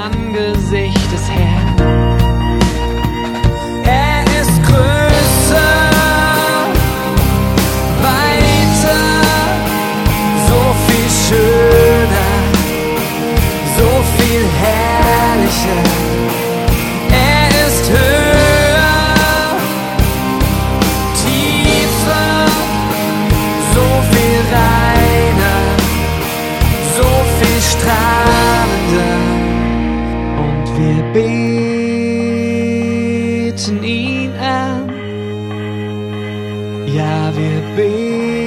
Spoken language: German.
Angesicht des Herrn. Er ist größer, weiter, so viel schöner, so viel herrlicher. Er ist höher, tiefer, so viel reiner, so viel strahlender. Und wir beten ihn an. Ja, wir beten